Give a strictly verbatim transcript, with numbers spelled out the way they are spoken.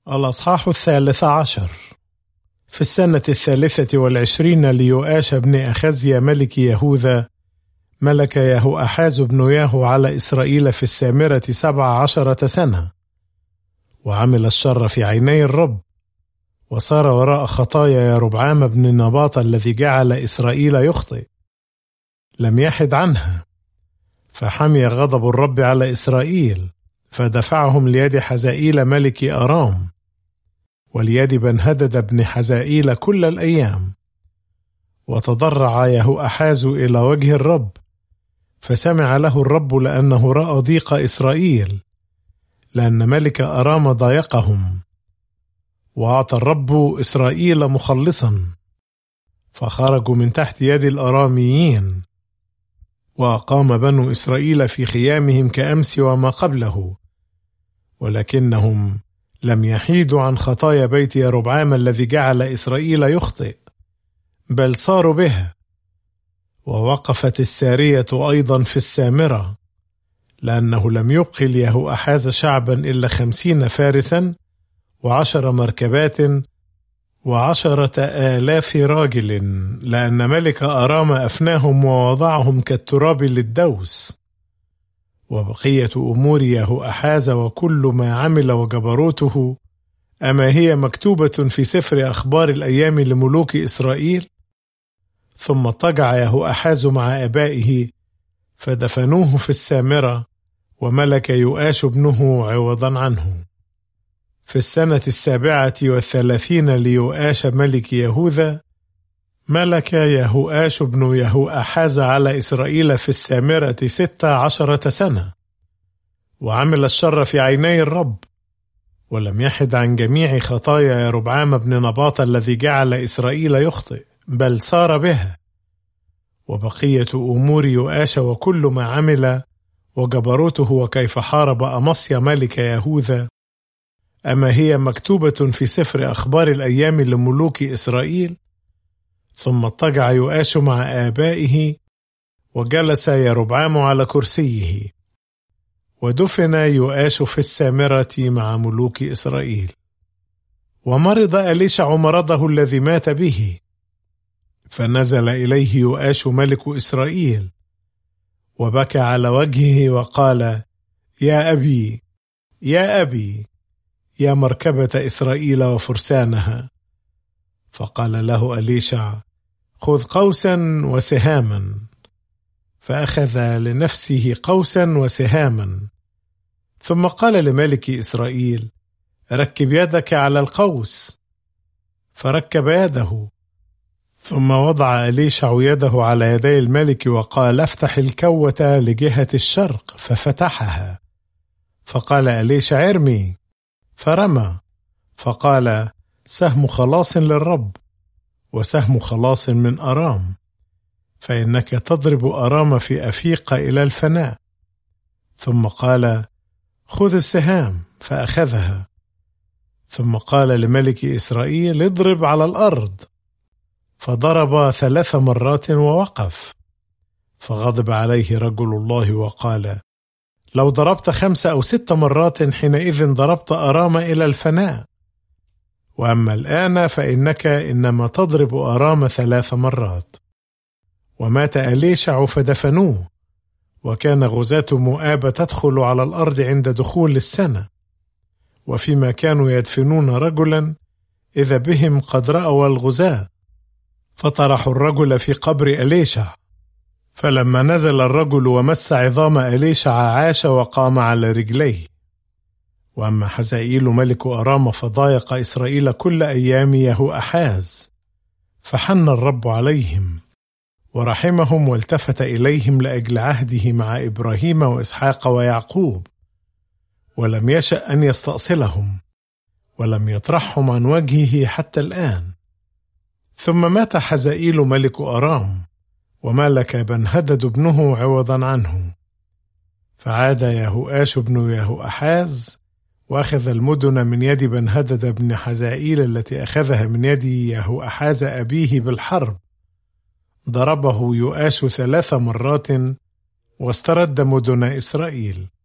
الأصحاح الثالث عشر. في السنة الثالثة والعشرين ليؤاش بن أخزيا ملك يهوذا ملك يهوأحاز بن ياهو على إسرائيل في السامرة سبع عشرة سنة، وعمل الشر في عيني الرب، وصار وراء خطايا يربعام بن نباط الذي جعل إسرائيل يخطئ، لم يحد عنها، فحمي غضب الرب على إسرائيل، فدفعهم ليد حزائيل ملك أرام، وليد بنهدد بن حزائيل كل الأيام. وتضرع يهوأحاز إلى وجه الرب، فسمع له الرب لأنه رأى ضيق إسرائيل، لأن ملك أرام ضايقهم، وأعطى الرب إسرائيل مخلصا، فخرجوا من تحت يد الأراميين، وأقام بنو إسرائيل في خيامهم كأمس وما قبله، ولكنهم لم يحيدوا عن خطايا بيت يربعام الذي جعل إسرائيل يخطئ، بل صاروا بها. ووقفت السارية أيضا في السامرة، لأنه لم يبق يهوأحاز شعبا إلا خمسين فارسا وعشر مركبات وعشرة آلاف راجل، لأن ملك أرام أفناهم ووضعهم كالتراب للدوس. وبقية أمور يهوأحاز وكل ما عمل وجبروته، أما هي مكتوبة في سفر أخبار الأيام لملوك إسرائيل؟ ثم اضطجع يهوأحاز مع آبائه، فدفنوه في السامرة، وملك يؤاش ابنه عوضا عنه. في السنة السابعة والثلاثين ليؤاش ملك يهوذا ملك يهوآش بن يهوأحاز على إسرائيل في السامرة ست عشرة سنة، وعمل الشر في عيني الرب، ولم يحد عن جميع خطايا يربعام بن نباط الذي جعل إسرائيل يخطئ، بل صار بها. وبقية أمور يؤاش وكل ما عمل وجبروته وكيف حارب أمصيا ملك يهوذا، أما هي مكتوبة في سفر أخبار الأيام لملوك إسرائيل؟ ثم اضطجع يؤاش مع آبائه، وجلس يربعام على كرسيه، ودفن يؤاش في السامرة مع ملوك إسرائيل. ومرض أليشع مرضه الذي مات به، فنزل إليه يؤاش ملك إسرائيل، وبكى على وجهه وقال: يا أبي يا أبي يا مركبة إسرائيل وفرسانها. فقال له أليشع: خذ قوسا وسهاما، فأخذ لنفسه قوسا وسهاما. ثم قال لملك إسرائيل: ركب يدك على القوس، فركب يده. ثم وضع أليشع يده على يدي الملك وقال: افتح الكوة لجهة الشرق، ففتحها. فقال أليشع: ارمي، فرمى، فقال: سهم خلاص للرب، وسهم خلاص من أرام، فإنك تضرب أرام في أفيق إلى الفناء. ثم قال: خذ السهام، فأخذها. ثم قال لملك إسرائيل: اضرب على الأرض، فضرب ثلاث مرات ووقف. فغضب عليه رجل الله وقال: لو ضربت خمس أو ست مرات حينئذ ضربت أرام إلى الفناء، وأما الآن فإنك إنما تضرب أرام ثلاث مرات. ومات أليشع فدفنوه، وكان غزاة مؤاب تدخل على الأرض عند دخول السنة، وفيما كانوا يدفنون رجلا إذا بهم قد رأوا الغزاة، فطرحوا الرجل في قبر أليشع. فلما نزل الرجل ومس عظام أليشع عاش وقام على رجليه. وأما حزائيل ملك أرام فضايق إسرائيل كل أيام يهوأحاز، فحن الرب عليهم ورحمهم، والتفت إليهم لأجل عهده مع إبراهيم وإسحاق ويعقوب، ولم يشأ أن يستأصلهم، ولم يطرحهم عن وجهه حتى الآن. ثم مات حزائيل ملك أرام، وملك بنهدد ابنه عوضا عنه. فعاد يهوآش بن يهوأحاز وأخذ المدن من يد بنهدد بن حزائيل التي أخذها من يد يهوأحاز أبيه بالحرب. ضربه يؤاش ثلاث مرات، واسترد مدن إسرائيل.